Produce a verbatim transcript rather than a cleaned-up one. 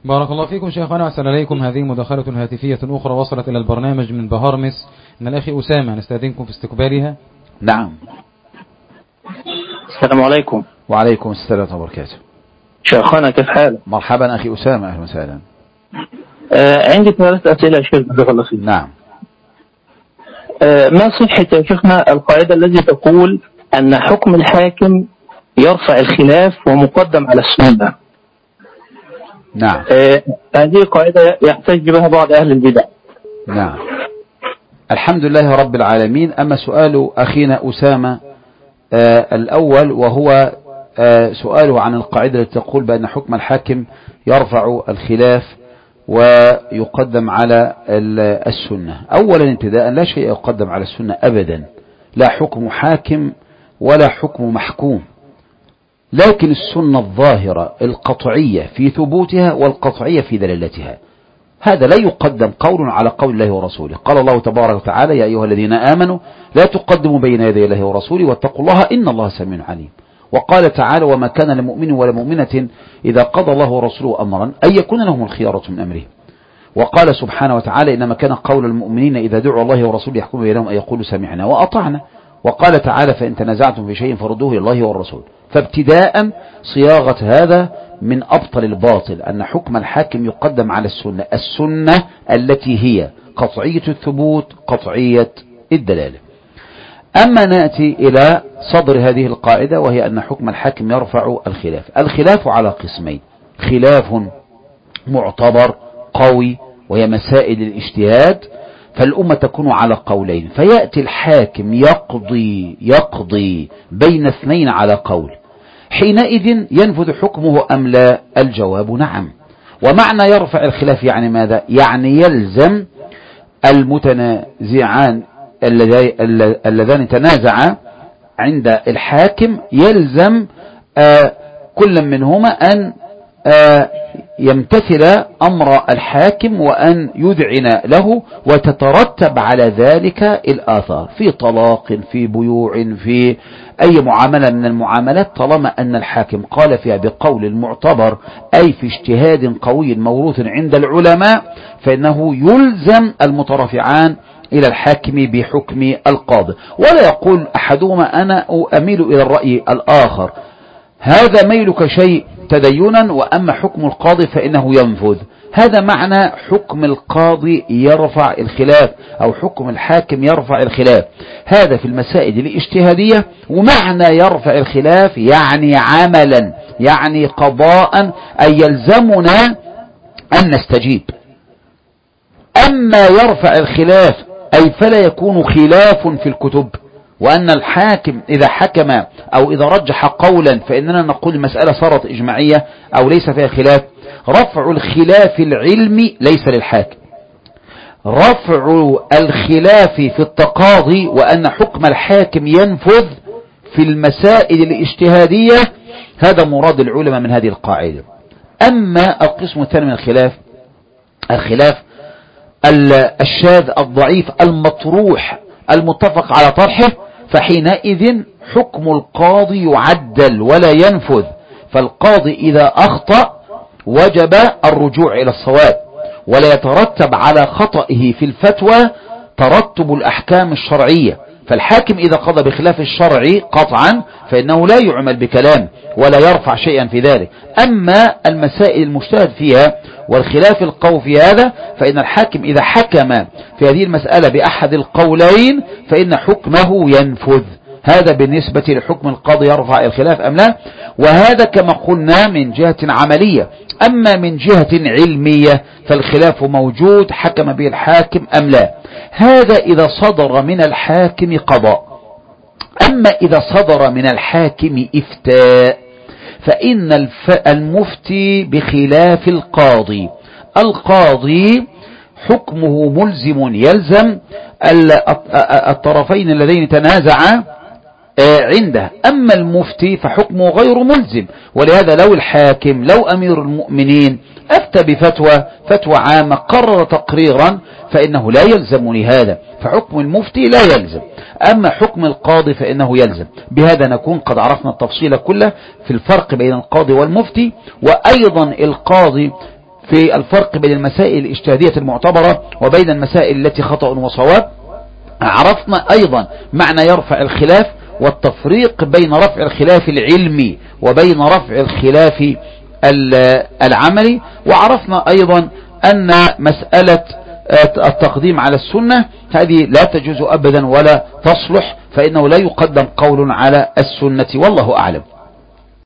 بارك الله فيكم شيخنا، أحسن إليكم. هذه مداخلة هاتفية أخرى وصلت إلى البرنامج من بهارمس من الأخ أسامة، نستأذنكم في استقبالها. نعم. السلام عليكم. وعليكم السلام ورحمة الله وبركاته. شيخنا كيف حالك؟ مرحبا أخي أسامة، أهلا وسهلا. آه عندي ثلاث أسئلة يا شيخ جزاك الله خير. نعم. آه ما صحة يا شيخنا القاعدة التي تقول أن حكم الحاكم يرفع الخلاف ومقدم على السنة؟ نعم. آه هذه قاعدة يحتج بها بعض أهل البدع. نعم. الحمد لله رب العالمين. أما سؤال أخينا أسامة آه الأول، وهو آه سؤاله عن القاعدة التي تقول بأن حكم الحاكم يرفع الخلاف ويقدم على السنة. أولا ابتداء لا شيء يقدم على السنة أبدا، لا حكم حاكم ولا حكم محكوم، لكن السنة الظاهرة القطعية في ثبوتها والقطعية في دلالتها، هذا لا يقدم قول على قول الله ورسوله. قال الله تبارك وتعالى: يا أيها الذين آمنوا لا تقدموا بين يدي الله ورسوله واتقوا الله إن الله سميع عليم. وقال تعالى: وما كان لمؤمن ولا مؤمنة إذا قضى الله ورسوله أمرا أن يكون لهم الخيارة من أمره. وقال سبحانه وتعالى: إنما كان قول المؤمنين إذا دعوا الله ورسوله يحكم بينهم أن يقولوا سمعنا وأطعنا. وقال تعالى: فإن تنازعتم في شيء فردوه إلى الله والرسول. فابتداء صياغة هذا من أبطل الباطل، أن حكم الحاكم يقدم على السنة، السنة التي هي قطعية الثبوت قطعية الدلالة. أما نأتي إلى صدر هذه القاعدة، وهي أن حكم الحاكم يرفع الخلاف. الخلاف على قسمين: خلاف معتبر قوي وهي مسائل الاجتهاد، فالأمة تكون على قولين، فيأتي الحاكم يقضي يقضي بين اثنين على قول، حينئذ ينفذ حكمه أم لا؟ الجواب نعم. ومعنى يرفع الخلاف يعني ماذا؟ يعني يلزم المتنازعان اللذان تنازعا عند الحاكم، يلزم آه كل منهما أن آه يمتثل أمر الحاكم وأن يذعن له، وتترتب على ذلك الآثار في طلاق، في بيوع، في أي معاملة من المعاملات، طالما أن الحاكم قال فيها بقول المعتبر أي في اجتهاد قوي موروث عند العلماء، فإنه يلزم المترافعان إلى الحاكم بحكم القاضي. ولا يقول أحدهما أنا أميل إلى الرأي الآخر، هذا ميلك شيء تدينا، وأما حكم القاضي فإنه ينفذ. هذا معنى حكم القاضي يرفع الخلاف، أو حكم الحاكم يرفع الخلاف، هذا في المسائل الاجتهادية. ومعنى يرفع الخلاف يعني عملا، يعني قضاء، أي يلزمنا أن نستجيب. أما يرفع الخلاف أي فلا يكون خلاف في الكتب، وأن الحاكم إذا حكم أو إذا رجح قولا فإننا نقول المسألة صارت إجماعية أو ليس فيها خلاف. رفع الخلاف العلمي ليس للحاكم، رفع الخلاف في التقاضي وأن حكم الحاكم ينفذ في المسائل الاجتهادية، هذا مراد العلماء من هذه القاعدة. أما القسم الثاني من الخلاف، الخلاف الشاذ الضعيف المطروح المتفق على طرحه، فحينئذ حكم القاضي يعدل ولا ينفذ. فالقاضي إذا أخطأ وجب الرجوع إلى الصواب، ولا يترتب على خطئه في الفتوى ترتب الأحكام الشرعية. فالحاكم إذا قضى بخلاف الشرع قطعا فإنه لا يعمل بكلام ولا يرفع شيئا في ذلك. أما المسائل المجتهد فيها والخلاف القوي في هذا، فإن الحاكم إذا حكم في هذه المسألة بأحد القولين فإن حكمه ينفذ. هذا بالنسبة لحكم القاضي يرفع الخلاف أم لا. وهذا كما قلنا من جهة عملية. أما من جهة علمية فالخلاف موجود، حكم به الحاكم أم لا. هذا إذا صدر من الحاكم قضاء. أما إذا صدر من الحاكم إفتاء فإن المفتي بخلاف القاضي. القاضي حكمه ملزم، يلزم الطرفين اللذين تنازعا عنده. أما المفتي فحكمه غير ملزم. ولهذا لو الحاكم لو أمير المؤمنين أفتى بفتوى فتوى عامة قرر تقريرا فإنه لا يلزمني هذا، فحكم المفتي لا يلزم. أما حكم القاضي فإنه يلزم. بهذا نكون قد عرفنا التفصيل كله في الفرق بين القاضي والمفتي. وأيضا القاضي في الفرق بين المسائل الاجتهادية المعتبرة وبين المسائل التي خطأ وصواب. عرفنا أيضا معنى يرفع الخلاف والتفريق بين رفع الخلاف العلمي وبين رفع الخلاف العملي. وعرفنا أيضا أن مسألة التقديم على السنة هذه لا تجوز أبدا ولا تصلح، فإنه لا يقدم قول على السنة، والله أعلم.